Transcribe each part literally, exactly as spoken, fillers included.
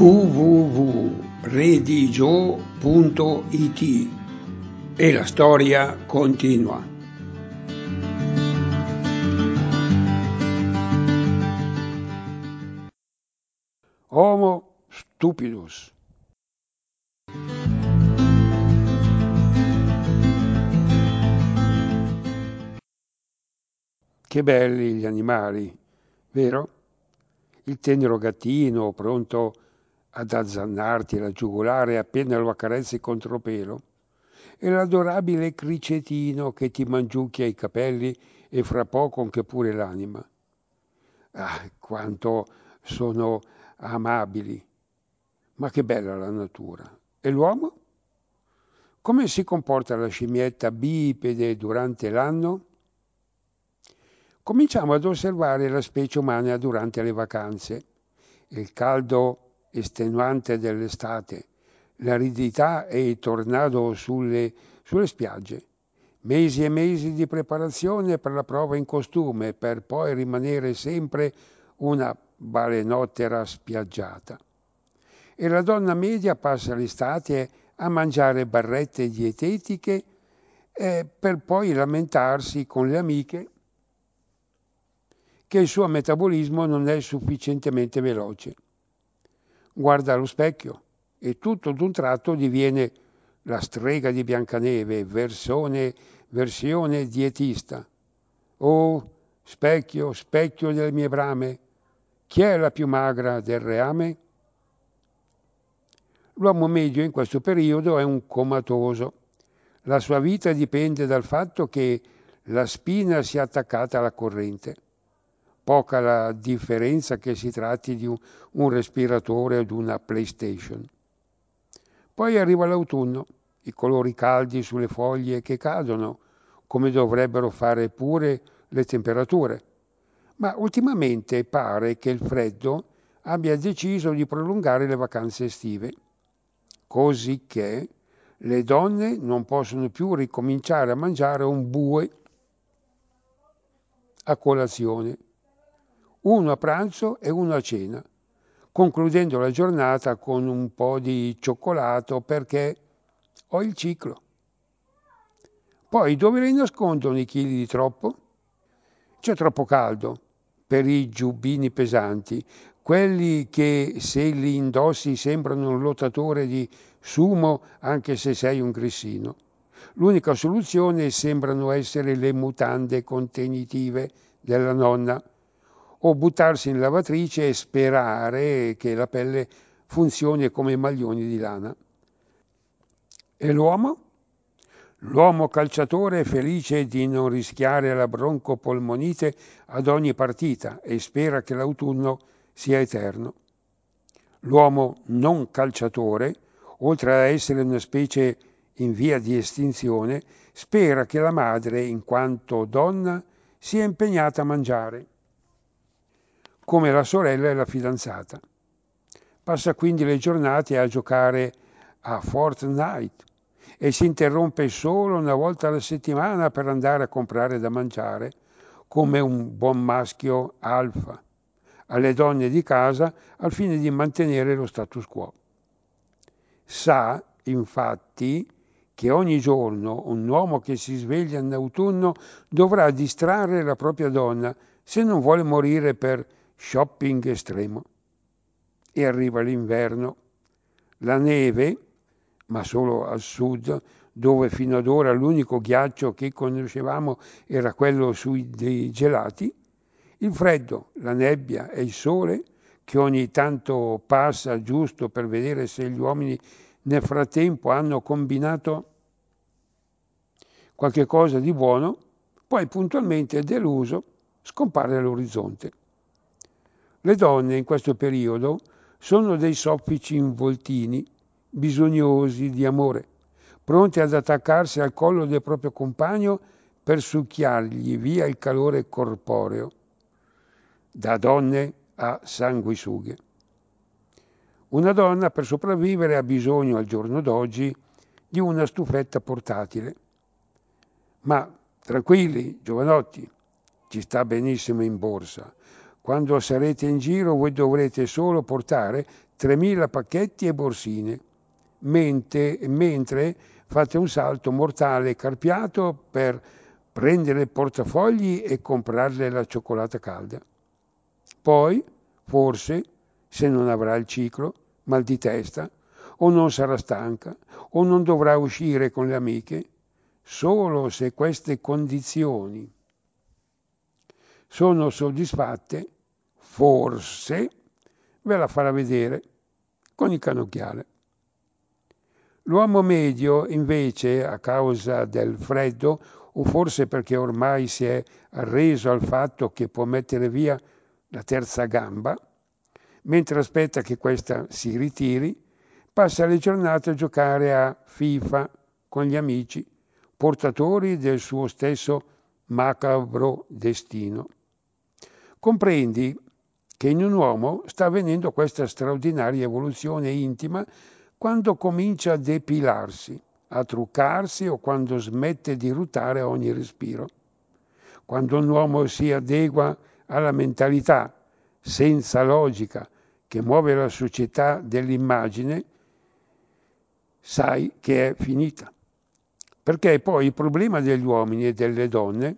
w w w punto redigio punto i t e la storia continua. Homo stupidus. Che belli gli animali, vero? Il tenero gattino pronto ad azzannarti la giugulare appena lo accarezzi contropelo, e l'adorabile cricetino che ti mangiucchia i capelli e fra poco anche pure l'anima. Ah, quanto sono amabili! Ma che bella la natura! E l'uomo? Come si comporta la scimmietta bipede durante l'anno? Cominciamo ad osservare la specie umana durante le vacanze, il caldo estenuante dell'estate, l'aridità e i tornado sulle, sulle spiagge, mesi e mesi di preparazione per la prova in costume, per poi rimanere sempre una balenottera spiaggiata. E la donna media passa l'estate a mangiare barrette dietetiche eh, per poi lamentarsi con le amiche che il suo metabolismo non è sufficientemente veloce. Guarda allo specchio e tutto d'un tratto diviene la strega di Biancaneve, versione, versione dietista. Oh, specchio, specchio delle mie brame, chi è la più magra del reame? L'uomo medio in questo periodo è un comatoso. La sua vita dipende dal fatto che la spina sia attaccata alla corrente. Poca la differenza che si tratti di un, un respiratore o di una PlayStation. Poi arriva l'autunno, i colori caldi sulle foglie che cadono, come dovrebbero fare pure le temperature. Ma ultimamente pare che il freddo abbia deciso di prolungare le vacanze estive, così che le donne non possono più ricominciare a mangiare un bue a colazione, uno a pranzo e uno a cena, concludendo la giornata con un po' di cioccolato perché ho il ciclo. Poi dove li nascondono i chili di troppo? C'è troppo caldo per i giubbini pesanti, quelli che se li indossi sembrano un lottatore di sumo anche se sei un grissino. L'unica soluzione sembrano essere le mutande contenitive della nonna, o buttarsi in lavatrice e sperare che la pelle funzioni come maglioni di lana. E l'uomo? L'uomo calciatore è felice di non rischiare la broncopolmonite ad ogni partita e spera che l'autunno sia eterno. L'uomo non calciatore, oltre a essere una specie in via di estinzione, spera che la madre, in quanto donna, sia impegnata a mangiare, come la sorella e la fidanzata. Passa quindi le giornate a giocare a Fortnite e si interrompe solo una volta alla settimana per andare a comprare da mangiare, come un buon maschio alfa, alle donne di casa al fine di mantenere lo status quo. Sa, infatti, che ogni giorno un uomo che si sveglia in autunno dovrà distrarre la propria donna se non vuole morire per shopping estremo. E arriva l'inverno. La neve, ma solo al sud, dove fino ad ora l'unico ghiaccio che conoscevamo era quello sui dei gelati, il freddo, la nebbia e il sole, che ogni tanto passa giusto per vedere se gli uomini nel frattempo hanno combinato qualche cosa di buono, poi puntualmente deluso scompare all'orizzonte. Le donne in questo periodo sono dei soffici involtini, bisognosi di amore, pronti ad attaccarsi al collo del proprio compagno per succhiargli via il calore corporeo, da donne a sanguisughe. Una donna per sopravvivere ha bisogno al giorno d'oggi di una stufetta portatile. Ma tranquilli, giovanotti, ci sta benissimo in borsa. Quando sarete in giro voi dovrete solo portare tremila pacchetti e borsine, mentre, mentre fate un salto mortale carpiato per prendere il portafogli e comprarle la cioccolata calda. Poi, forse, se non avrà il ciclo, mal di testa, o non sarà stanca, o non dovrà uscire con le amiche, solo se queste condizioni sono soddisfatte, forse ve la farà vedere con il cannocchiale. L'uomo medio, invece, a causa del freddo, o forse perché ormai si è arreso al fatto che può mettere via la terza gamba, mentre aspetta che questa si ritiri, passa le giornate a giocare a FIFA con gli amici, portatori del suo stesso macabro destino. Comprendi che in un uomo sta avvenendo questa straordinaria evoluzione intima quando comincia a depilarsi, a truccarsi o quando smette di ruttare a ogni respiro. Quando un uomo si adegua alla mentalità senza logica che muove la società dell'immagine, sai che è finita. Perché poi il problema degli uomini e delle donne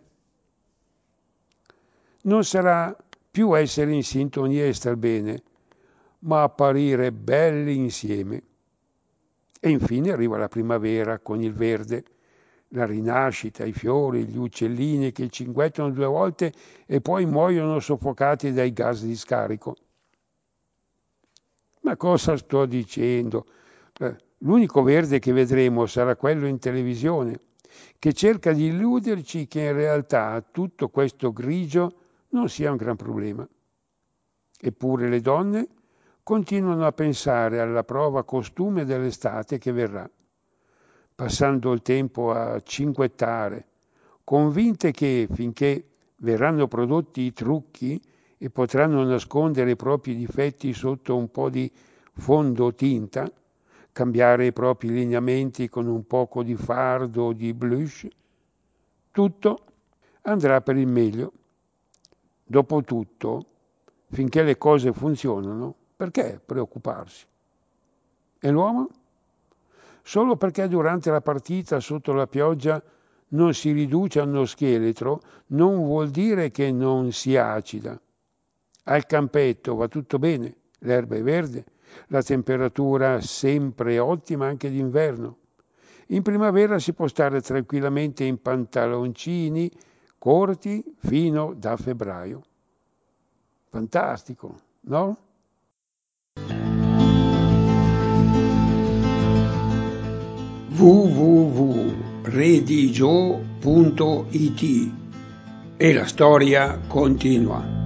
non sarà più essere in sintonia e star bene, ma apparire belli insieme. E infine arriva la primavera con il verde, la rinascita, i fiori, gli uccellini che cinguettano due volte e poi muoiono soffocati dai gas di scarico. Ma cosa sto dicendo? Eh, l'unico verde che vedremo sarà quello in televisione, che cerca di illuderci che in realtà tutto questo grigio non sia un gran problema. Eppure le donne continuano a pensare alla prova costume dell'estate che verrà, passando il tempo a cinguettare, convinte che finché verranno prodotti i trucchi e potranno nascondere i propri difetti sotto un po' di fondotinta, cambiare i propri lineamenti con un poco di fardo o di blush, tutto andrà per il meglio. Dopotutto, finché le cose funzionano, perché preoccuparsi? E l'uomo? Solo perché durante la partita sotto la pioggia non si riduce a uno scheletro, non vuol dire che non sia acida. Al campetto va tutto bene, l'erba è verde, la temperatura sempre ottima anche d'inverno. In primavera si può stare tranquillamente in pantaloncini corti fino da febbraio. Fantastico, no? w w w punto redigio punto it e la storia continua.